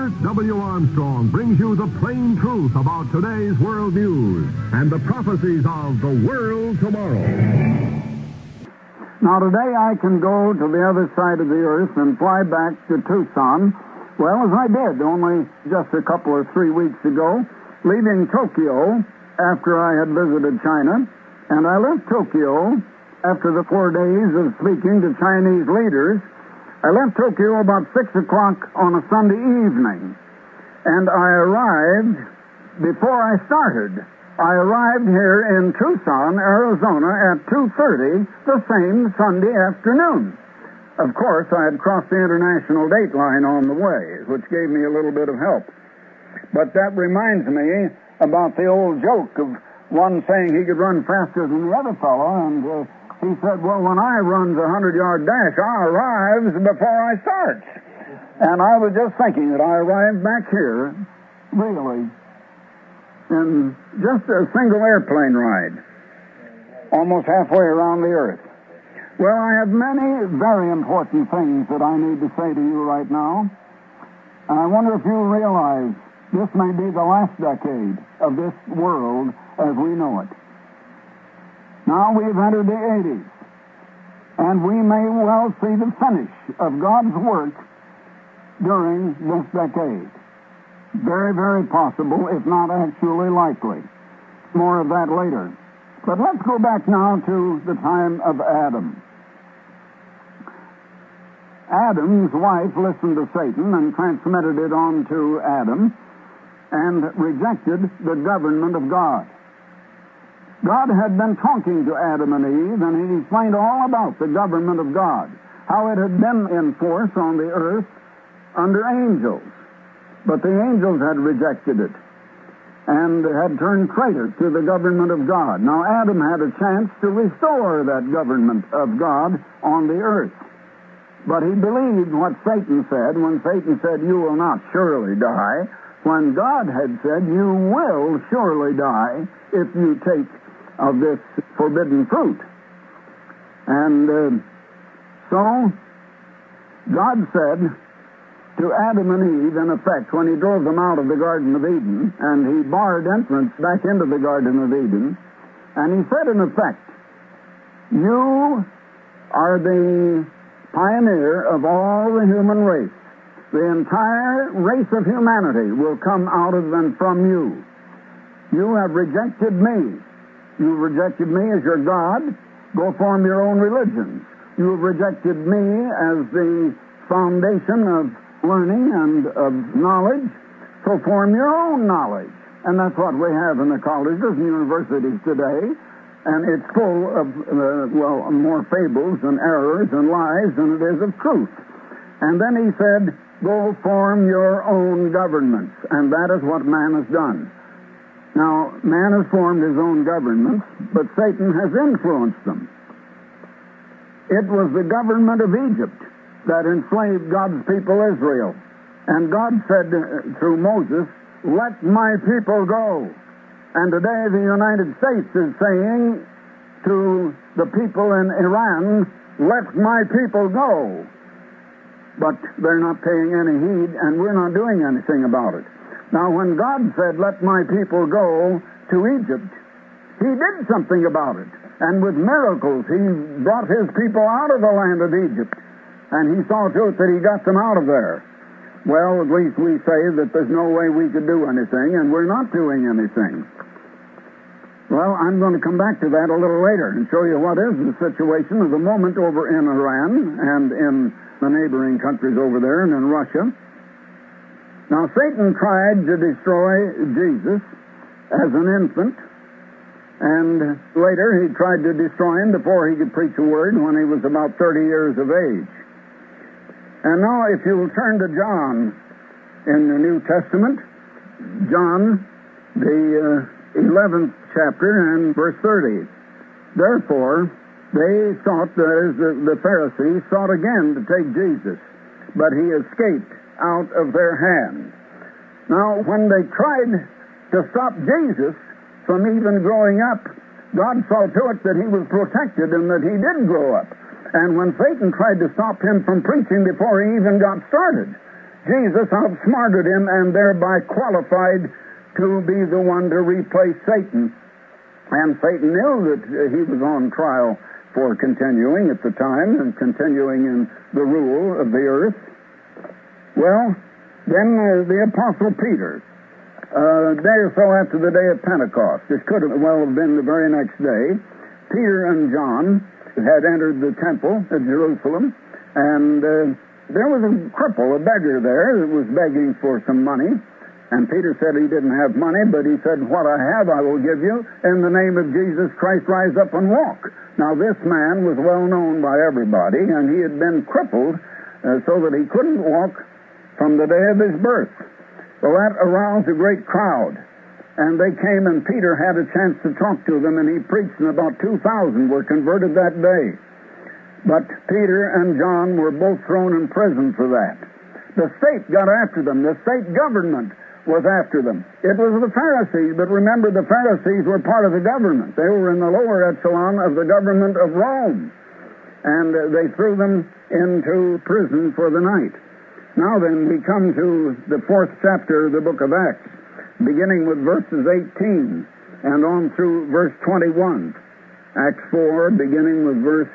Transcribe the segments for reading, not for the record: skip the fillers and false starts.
Bert W. Armstrong brings you the plain truth about today's world news and the prophecies of the world tomorrow. Now, today I can go to the other side of the earth and fly back to Tucson, well, as I did only just a couple or 3 weeks ago, leaving Tokyo after I had visited China. And I left Tokyo after the 4 days of speaking to Chinese leaders. I left Tokyo about 6 o'clock on a Sunday evening, and I arrived before I started. I arrived here in Tucson, Arizona at 2:30 the same Sunday afternoon. Of course, I had crossed the international date line on the way, which gave me a little bit of help. But that reminds me about the old joke of one saying he could run faster than the other fellow, and he said, well, when I runs a 100-yard dash, I arrives before I start. And I was just thinking that I arrived back here, really, in just a single airplane ride, almost halfway around the earth. Well, I have many very important things that I need to say to you right now. And I wonder if you realize this may be the last decade of this world as we know it. Now we've entered the 80s, and we may well see the finish of God's work during this decade. Very, very possible, if not actually likely. More of that later. But let's go back now to the time of Adam. Adam's wife listened to Satan and transmitted it on to Adam and rejected the government of God. God had been talking to Adam and Eve, and he explained all about the government of God, how it had been in force on the earth under angels. But the angels had rejected it and had turned traitor to the government of God. Now Adam had a chance to restore that government of God on the earth. But he believed what Satan said when Satan said, you will not surely die, when God had said, you will surely die if you take of this forbidden fruit. And so God said to Adam and Eve, in effect, when he drove them out of the Garden of Eden, and he barred entrance back into the Garden of Eden, and he said, in effect, you are the pioneer of all the human race. The entire race of humanity will come out of and from you. You have rejected me. You've rejected me as your God. Go form your own religions. You have rejected me as the foundation of learning and of knowledge. So form your own knowledge. And that's what we have in the colleges and universities today. And it's full of, more fables and errors and lies than it is of truth. And then he said, go form your own governments. And that is what man has done. Now, man has formed his own governments, but Satan has influenced them. It was the government of Egypt that enslaved God's people Israel. And God said through Moses, let my people go. And today the United States is saying to the people in Iran, let my people go. But they're not paying any heed, and we're not doing anything about it. Now, when God said, let my people go to Egypt, he did something about it. And with miracles, he brought his people out of the land of Egypt. And he saw to it that he got them out of there. Well, at least we say that there's no way we could do anything, and we're not doing anything. Well, I'm going to come back to that a little later and show you what is the situation of the moment over in Iran and in the neighboring countries over there and in Russia. Now, Satan tried to destroy Jesus as an infant, and later he tried to destroy him before he could preach a word when he was about 30 years of age. And now, if you'll turn to John in the New Testament, John, the 11th chapter and verse 30. Therefore, they sought, the Pharisees sought again to take Jesus, but he escaped out of their hand. Now, when they tried to stop Jesus from even growing up, God saw to it that he was protected and that he did grow up. And when Satan tried to stop him from preaching before he even got started, Jesus outsmarted him and thereby qualified to be the one to replace Satan. And Satan knew that he was on trial for continuing at the time and continuing in the rule of the earth. Well, then the Apostle Peter, a day or so after the day of Pentecost, this could have well have been the very next day, Peter and John had entered the temple at Jerusalem, and there was a cripple, a beggar there that was begging for some money. And Peter said he didn't have money, but he said, "What I have I will give you. In the name of Jesus Christ, rise up and walk." Now this man was well known by everybody, and he had been crippled so that he couldn't walk from the day of his birth. Well, that aroused a great crowd. And they came, and Peter had a chance to talk to them, and he preached, and about 2,000 were converted that day. But Peter and John were both thrown in prison for that. The state got after them. The state government was after them. It was the Pharisees, but remember, the Pharisees were part of the government. They were in the lower echelon of the government of Rome. And they threw them into prison for the night. Now then, we come to the 4th chapter of the book of Acts, beginning with verses 18 and on through verse 21. Acts 4, beginning with verse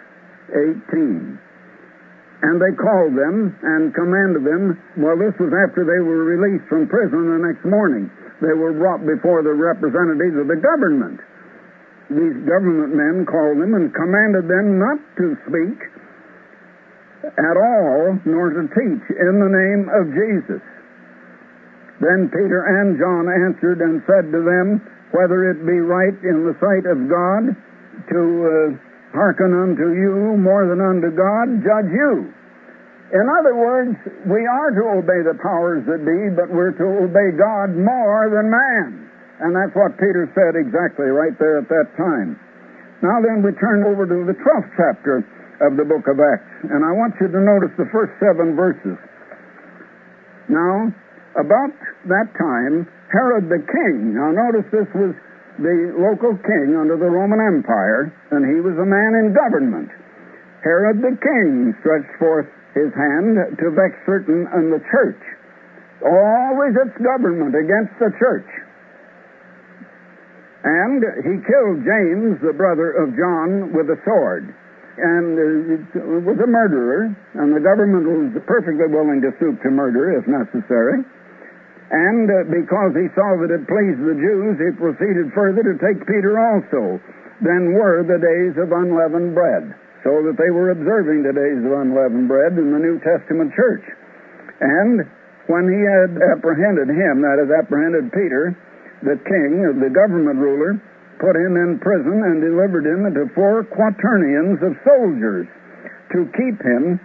18. And they called them and commanded them. Well, this was after they were released from prison the next morning. They were brought before the representatives of the government. These government men called them and commanded them not to speak at all, nor to teach in the name of Jesus. Then Peter and John answered and said to them, "Whether it be right in the sight of God to hearken unto you more than unto God, judge you." In other words, we are to obey the powers that be, but we're to obey God more than man. And that's what Peter said exactly right there at that time. Now then, we turn over to the 12th chapter of the book of Acts, and I want you to notice the first 7 verses. Now, about that time, Herod the king, now notice this was the local king under the Roman Empire, and he was a man in government. Herod the king stretched forth his hand to vex certain in the church. Always it's government against the church. And he killed James, the brother of John, with a sword. And was a murderer, and the government was perfectly willing to stoop to murder if necessary. And because he saw that it pleased the Jews, he proceeded further to take Peter also. Then were the days of unleavened bread, so that they were observing the days of unleavened bread in the New Testament church. And when he had apprehended him, that is, apprehended Peter, the king, the government ruler, put him in prison and delivered him into 4 quaternions of soldiers to keep him,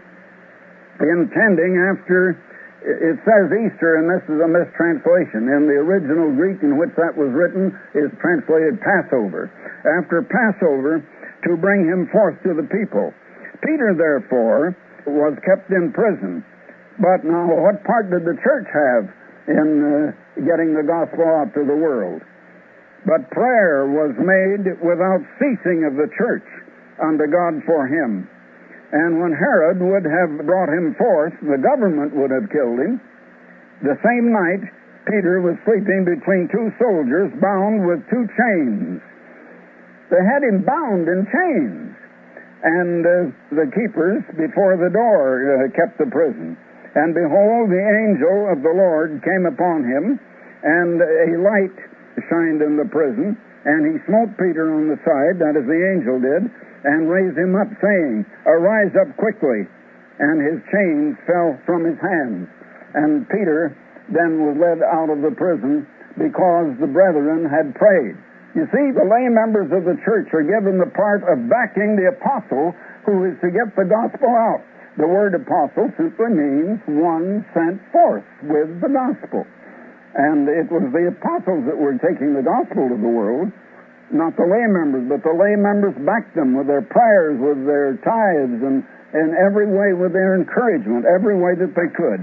intending after, it says Easter, and this is a mistranslation. In the original Greek in which that was written is translated Passover. After Passover, to bring him forth to the people. Peter, therefore, was kept in prison. But now, what part did the church have in getting the gospel out to the world? But prayer was made without ceasing of the church unto God for him. And when Herod would have brought him forth, the government would have killed him. The same night, Peter was sleeping between 2 soldiers bound with 2 chains. They had him bound in chains. And the keepers before the door kept the prison. And behold, the angel of the Lord came upon him, and a light shined in the prison, and he smote Peter on the side, that is, the angel did, and raised him up, saying, "Arise up quickly." And his chains fell from his hands. And Peter then was led out of the prison because the brethren had prayed. You see, the lay members of the church are given the part of backing the apostle who is to get the gospel out. The word apostle simply means one sent forth with the gospel. And it was the apostles that were taking the gospel to the world, not the lay members, but the lay members backed them with their prayers, with their tithes, and in every way with their encouragement, every way that they could.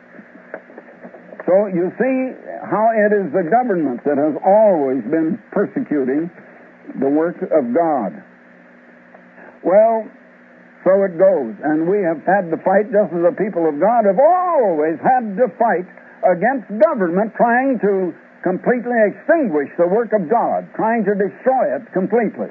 So you see how it is the government that has always been persecuting the work of God. Well, so it goes. And we have had to fight, just as the people of God have always had to fight against government trying to completely extinguish the work of God, trying to destroy it completely.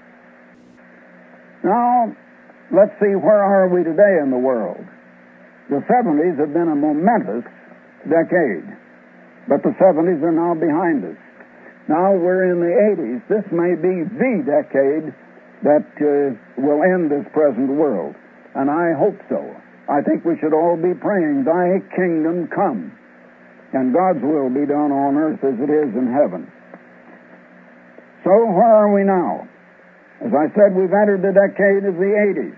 Now, let's see, where are we today in the world? The 70s have been a momentous decade, but the 70s are now behind us. Now we're in the 80s. This may be the decade that will end this present world, and I hope so. I think we should all be praying, Thy kingdom come, and God's will be done on earth as it is in heaven. So where are we now? As I said, we've entered the decade of the 80s.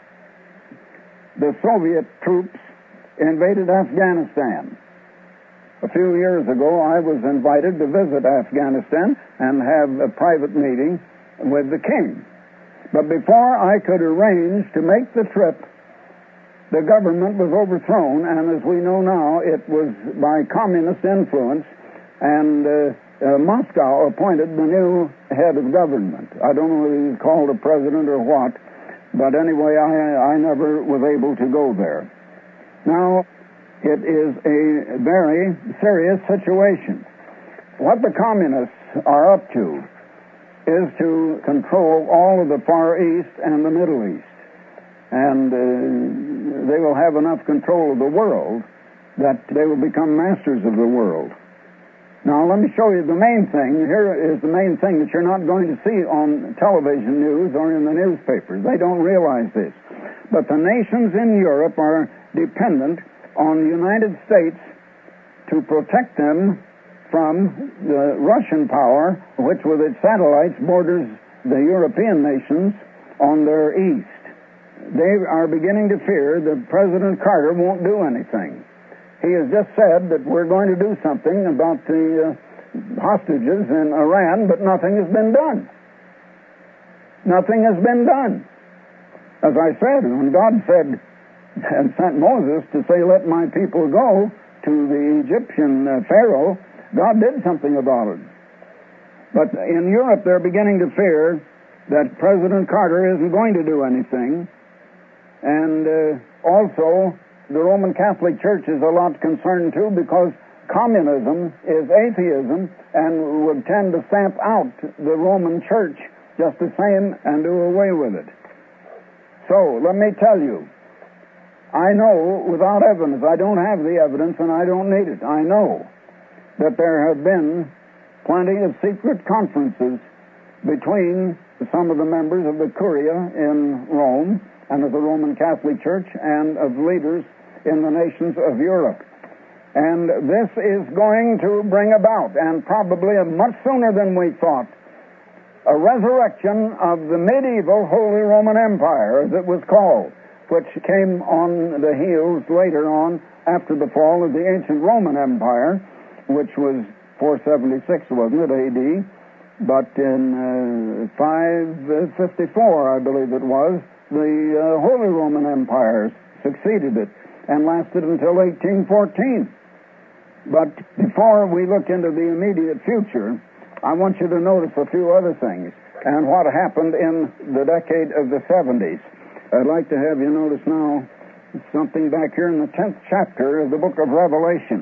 The Soviet troops invaded Afghanistan. A few years ago, I was invited to visit Afghanistan and have a private meeting with the king. But before I could arrange to make the trip, the government was overthrown, and as we know now, it was by communist influence, and Moscow appointed the new head of government. I don't know whether he's called a president or what, but anyway, I never was able to go there. Now, it is a very serious situation. What the communists are up to is to control all of the Far East and the Middle East. And they will have enough control of the world that they will become masters of the world. Now, let me show you the main thing. Here is the main thing that you're not going to see on television news or in the newspapers. They don't realize this. But the nations in Europe are dependent on the United States to protect them from the Russian power, which with its satellites borders the European nations on their east. They are beginning to fear that President Carter won't do anything. He has just said that we're going to do something about the hostages in Iran, but nothing has been done. Nothing has been done. As I said, when God said and sent Moses to say, let my people go to the Egyptian Pharaoh, God did something about it. But in Europe, they're beginning to fear that President Carter isn't going to do anything. And also, the Roman Catholic Church is a lot concerned too, because communism is atheism and would tend to stamp out the Roman Church just the same and do away with it. So, let me tell you, I know without evidence, I don't have the evidence and I don't need it. I know that there have been plenty of secret conferences between some of the members of the Curia in Rome and of the Roman Catholic Church and of leaders in the nations of Europe. And this is going to bring about, and probably much sooner than we thought, a resurrection of the medieval Holy Roman Empire, as it was called, which came on the heels later on after the fall of the ancient Roman Empire, which was 476, wasn't it, A.D.? But in 554, I believe it was, the Holy Roman Empire succeeded it and lasted until 1814. But before we look into the immediate future, I want you to notice a few other things and what happened in the decade of the 70s. I'd like to have you notice now something back here in the 10th chapter of the book of Revelation.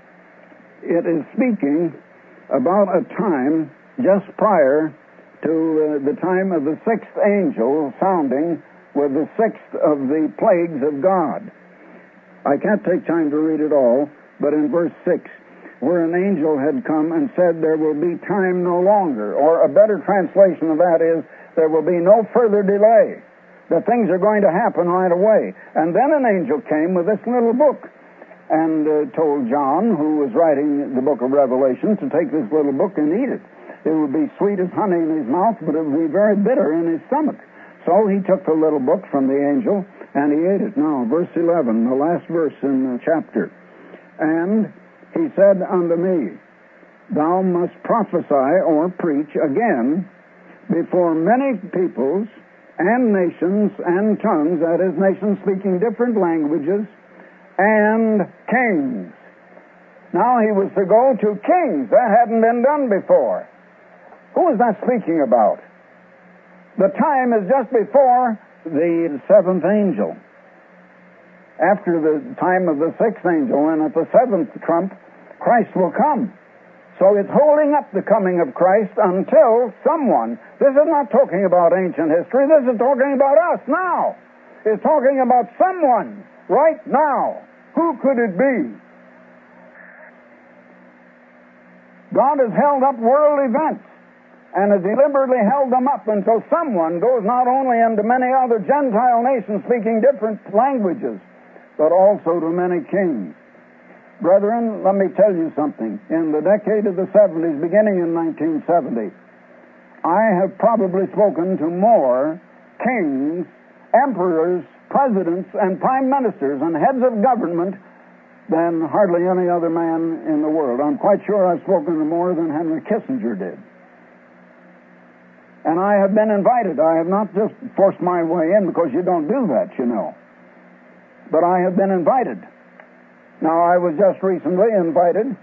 It is speaking about a time just prior to the time of the sixth angel sounding with the sixth of the plagues of God. I can't take time to read it all, but in verse 6, where an angel had come and said, there will be time no longer, or a better translation of that is, there will be no further delay. That things are going to happen right away. And then an angel came with this little book and told John, who was writing the book of Revelation, to take this little book and eat it. It would be sweet as honey in his mouth, but it would be very bitter in his stomach. So he took the little book from the angel and he ate it. Now, verse 11, the last verse in the chapter. And he said unto me, thou must prophesy or preach again before many peoples and nations and tongues, that is, nations speaking different languages, and kings. Now he was to go to kings. That hadn't been done before. Who is that speaking about? The time is just before the seventh angel. After the time of the sixth angel, and at the seventh trump, Christ will come. So it's holding up the coming of Christ until someone, this is not talking about ancient history, this is talking about us now. It's talking about someone right now. Who could it be? God has held up world events and has deliberately held them up until someone goes not only into many other Gentile nations speaking different languages, but also to many kings. Brethren, let me tell you something. In the decade of the 70s, beginning in 1970, I have probably spoken to more kings, emperors, presidents, and prime ministers and heads of government than hardly any other man in the world. I'm quite sure I've spoken to more than Henry Kissinger did. And I have been invited. I have not just forced my way in, because you don't do that, you know. But I have been invited. Now, I was just recently invited,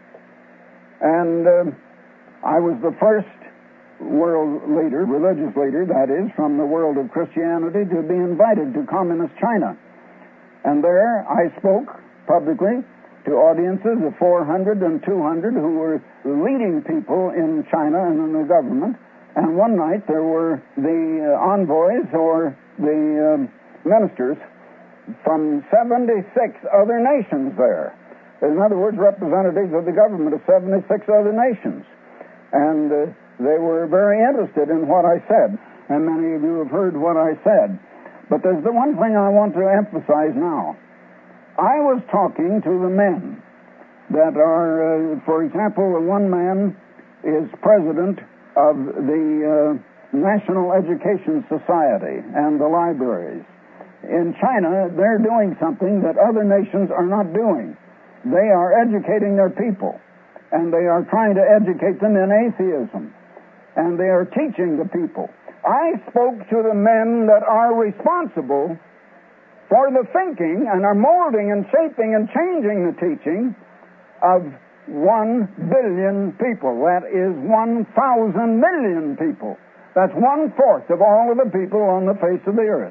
and I was the first world leader, religious leader, that is, from the world of Christianity, to be invited to Communist China. And there I spoke publicly to audiences of 400 and 200 who were leading people in China and in the government. And one night there were the envoys, or the ministers, from 76 other nations there. In other words, representatives of the government of 76 other nations. And they were very interested in what I said. And many of you have heard what I said. But there's the one thing I want to emphasize now. I was talking to the men that are, for example, one man is president of the National Education Society and the libraries. In China, they're doing something that other nations are not doing. They are educating their people, and they are trying to educate them in atheism, and they are teaching the people. I spoke to the men that are responsible for the thinking and are molding and shaping and changing the teaching of 1 billion people. That is 1,000 million people. That's 1/4 of all of the people on the face of the earth.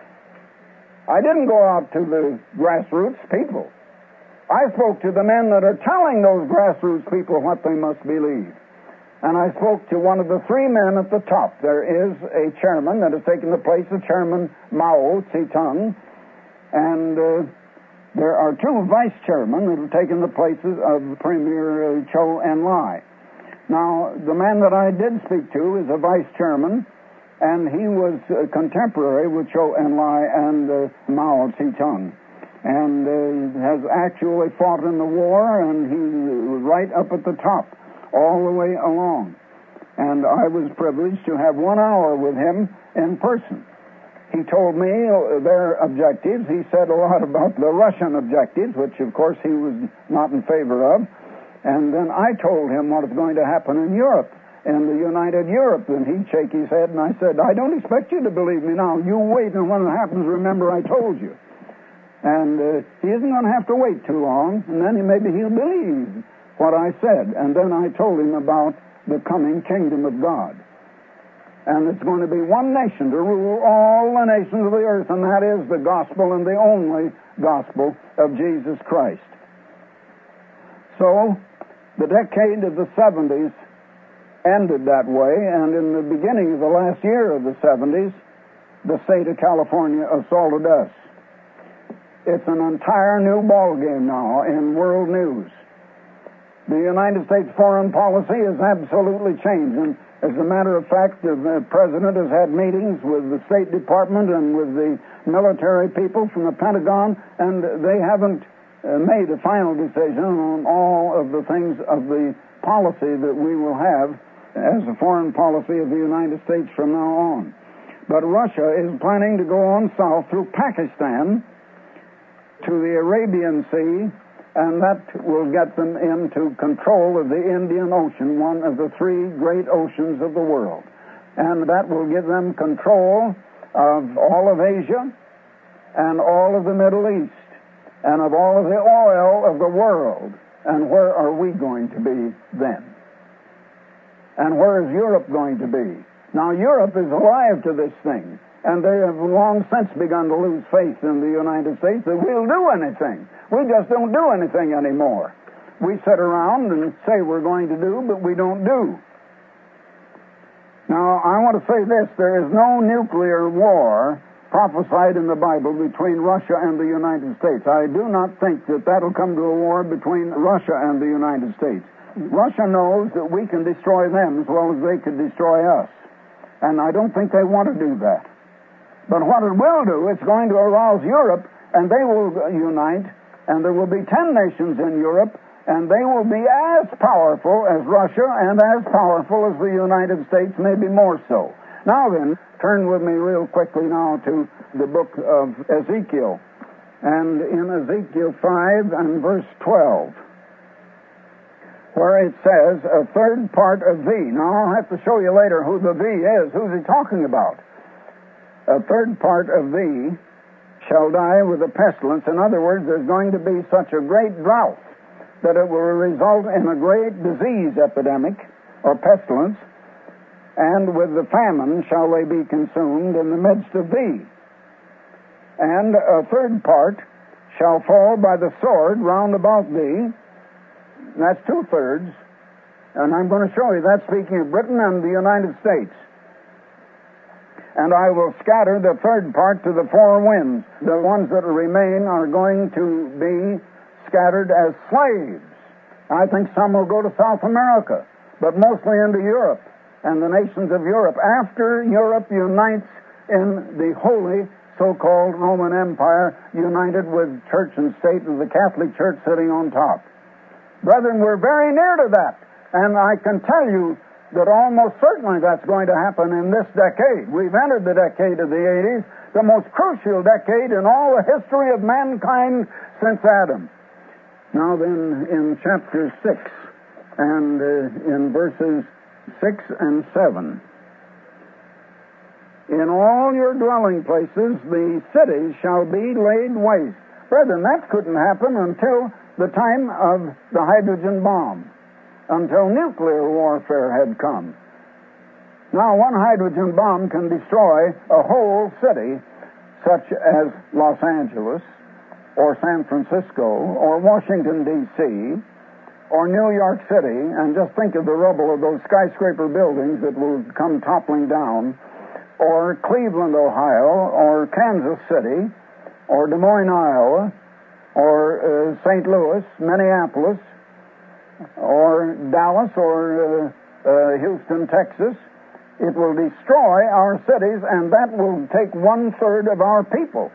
I didn't go out to the grassroots people. I spoke to the men that are telling those grassroots people what they must believe. And I spoke to one of the three men at the top. There is a chairman that has taken the place of Chairman Mao Zedong, and there are two vice chairmen that have taken the places of Premier Zhou Enlai. Now, the man that I did speak to is a vice chairman, and he was contemporary with Zhou Enlai and Mao Zedong, and has actually fought in the war, and he was right up at the top, all the way along. And I was privileged to have 1 hour with him in person. He told me their objectives. He said a lot about the Russian objectives, which, of course, he was not in favor of. And then I told him what is going to happen in Europe, in the United Europe. And he'd shake his head, and I said, I don't expect you to believe me now. You wait, and when it happens, remember I told you. And he isn't going to have to wait too long, and then maybe he'll believe what I said. And then I told him about the coming kingdom of God. And it's going to be one nation to rule all the nations of the earth, and that is the gospel, and the only gospel of Jesus Christ. So, the decade of the 70s ended that way, and in the beginning of the last year of the 70s, the state of California assaulted us. It's an entire new ballgame now in world news. The United States foreign policy has absolutely changed, and as a matter of fact, the President has had meetings with the State Department and with the military people from the Pentagon, and they haven't made a final decision on all of the things of the policy that we will have as a foreign policy of the United States from now on. But Russia is planning to go on south through Pakistan to the Arabian Sea, and that will get them into control of the Indian Ocean, one of the three great oceans of the world. And that will give them control of all of Asia and all of the Middle East and of all of the oil of the world. And where are we going to be then? And where is Europe going to be? Now, Europe is alive to this thing, and they have long since begun to lose faith in the United States that we'll do anything. We just don't do anything anymore. We sit around and say we're going to do, but we don't do. Now, I want to say this. There is no nuclear war prophesied in the Bible between Russia and the United States. I do not think that that'll come to a war between Russia and the United States. Russia knows that we can destroy them as well as they could destroy us. And I don't think they want to do that. But what it will do, it's going to arouse Europe, and they will unite, and there will be 10 nations in Europe, and they will be as powerful as Russia and as powerful as the United States, maybe more so. Now then, turn with me real quickly now to the book of Ezekiel. And in Ezekiel 5 and verse 12, where it says, a third part of thee. Now, I'll have to show you later who the thee is. Who's he talking about? A third part of thee shall die with a pestilence. In other words, there's going to be such a great drought that it will result in a great disease epidemic or pestilence, and with the famine shall they be consumed in the midst of thee. And a third part shall fall by the sword round about thee. That's 2/3. And I'm going to show you that's speaking of Britain and the United States. And I will scatter the third part to the four winds. The ones that remain are going to be scattered as slaves. I think some will go to South America, but mostly into Europe and the nations of Europe. After Europe unites in the holy so-called Roman Empire, united with church and state, and the Catholic Church sitting on top. Brethren, we're very near to that. And I can tell you that almost certainly that's going to happen in this decade. We've entered the decade of the 80s, the most crucial decade in all the history of mankind since Adam. Now then, in chapter 6 and in verses 6 and 7, in all your dwelling places the cities shall be laid waste. Brethren, that couldn't happen until the time of the hydrogen bomb, until nuclear warfare had come. Now, one hydrogen bomb can destroy a whole city, such as Los Angeles, or San Francisco, or Washington, D.C., or New York City, and just think of the rubble of those skyscraper buildings that will come toppling down, or Cleveland, Ohio, or Kansas City, or Des Moines, Iowa, or St. Louis, Minneapolis, or Dallas, or Houston, Texas. It will destroy our cities, and that will take 1/3 of our people.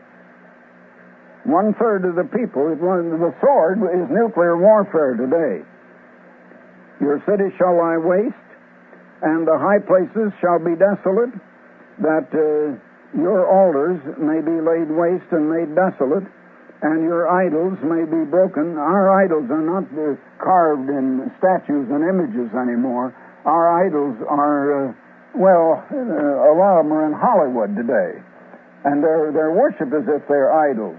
1/3 of the people. The sword is nuclear warfare today. Your cities shall lie waste, and the high places shall be desolate, that your altars may be laid waste and made desolate, and your idols may be broken. Our idols are not carved in statues and images anymore. Our idols are, a lot of them are in Hollywood today, and they're worshipped as if they're idols.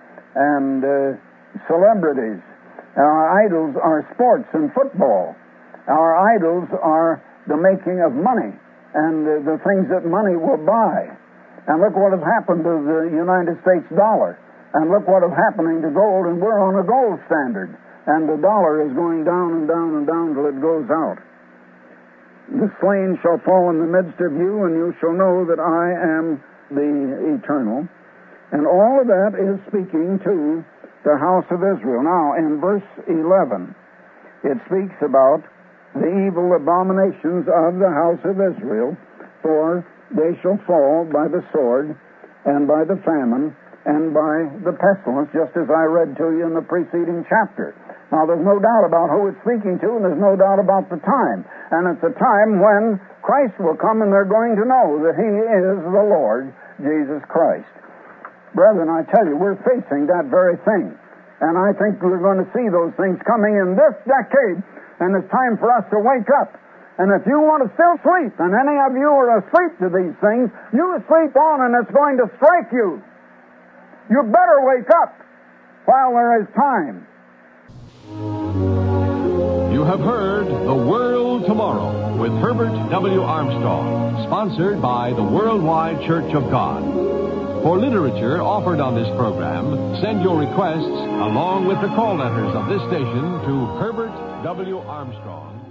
And celebrities. Our idols are sports and football. Our idols are the making of money and the things that money will buy. And look what has happened to the United States dollar. And look what is happening to gold, and we're on a gold standard. And the dollar is going down and down and down till it goes out. The slain shall fall in the midst of you, and you shall know that I am the Eternal. And all of that is speaking to the house of Israel. Now, in verse 11, it speaks about the evil abominations of the house of Israel, for they shall fall by the sword, and by the famine, and by the pestilence, just as I read to you in the preceding chapter. Now, there's no doubt about who it's speaking to, and there's no doubt about the time. And it's a time when Christ will come, and they're going to know that He is the Lord Jesus Christ. Brethren, I tell you, we're facing that very thing. And I think we're going to see those things coming in this decade, and it's time for us to wake up. And if you want to still sleep, and any of you are asleep to these things, you sleep on and it's going to strike you. You better wake up while there is time. You have heard the World Tomorrow with Herbert W. Armstrong, sponsored by the Worldwide Church of God. For literature offered on this program, send your requests along with the call letters of this station to Herbert W. Armstrong,